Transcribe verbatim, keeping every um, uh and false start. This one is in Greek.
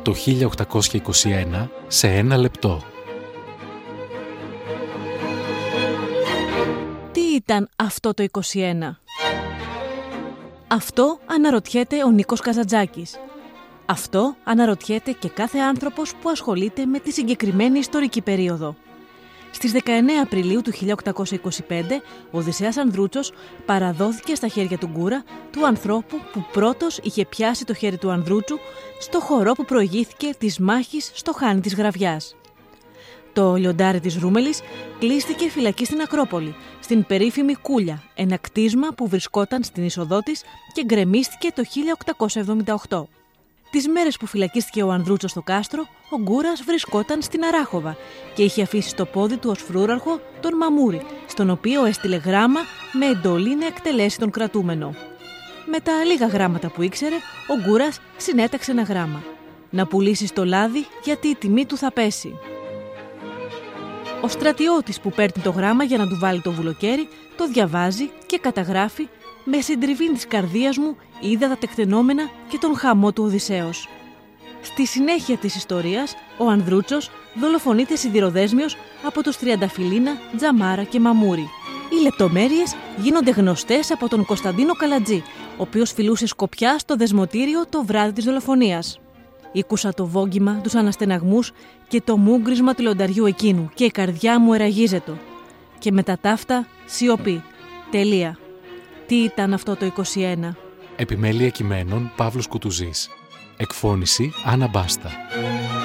το χίλια οκτακόσια είκοσι ένα σε ένα λεπτό. Τι ήταν αυτό το είκοσι ένα? Αυτό αναρωτιέται ο Νίκος Καζαντζάκης. Αυτό αναρωτιέται και κάθε άνθρωπος που ασχολείται με τη συγκεκριμένη ιστορική περίοδο. Στις δεκαεννέα Απριλίου του χίλια οκτακόσια είκοσι πέντε, ο Οδυσσέας Ανδρούτσος παραδόθηκε στα χέρια του Γκούρα, του ανθρώπου που πρώτος είχε πιάσει το χέρι του Ανδρούτσου στο χορό που προηγήθηκε της μάχης στο Χάνι της Γραβιάς. Το λιοντάρι της Ρούμελης κλείστηκε φυλακή στην Ακρόπολη, στην περίφημη Κούλια, ένα κτίσμα που βρισκόταν στην είσοδό της και γκρεμίστηκε το χίλια οκτακόσια εβδομήντα οκτώ. Τις μέρες που φυλακίστηκε ο Ανδρούτσος στο κάστρο, ο Γκούρας βρισκόταν στην Αράχοβα και είχε αφήσει στο πόδι του ως φρούραρχο τον Μαμούρη, στον οποίο έστειλε γράμμα με εντολή να εκτελέσει τον κρατούμενο. Με τα λίγα γράμματα που ήξερε, ο Γκούρας συνέταξε ένα γράμμα. Να πουλήσει το λάδι γιατί η τιμή του θα πέσει. Ο στρατιώτης που παίρνει το γράμμα για να του βάλει το βουλοκαίρι, το διαβάζει και καταγράφει: «Με συντριβή της καρδίας μου είδα τα τεκτενόμενα και τον χαμό του Οδυσσέως». Στη συνέχεια της ιστορίας, ο Ανδρούτσος δολοφονείται σιδηροδέσμιος από τους Τριανταφυλλίνα, Τζαμάρα και Μαμούρη. Οι λεπτομέρειες γίνονται γνωστές από τον Κωνσταντίνο Καλατζή, ο οποίος φιλούσε σκοπιά στο δεσμοτήριο το βράδυ της δολοφονίας. «Ήκουσα το βόγγιμα, τους αναστεναγμούς και το μούγκρισμα του λιονταριού εκείνου και η καρδιά μου εραγίζετο. Και με τα ταύτα σιωπή. Τελεία». Τι ήταν αυτό το είκοσι ένα? Επιμέλεια κειμένων Παύλος Κουτουζής. Εκφώνηση Άννα Μπάστα.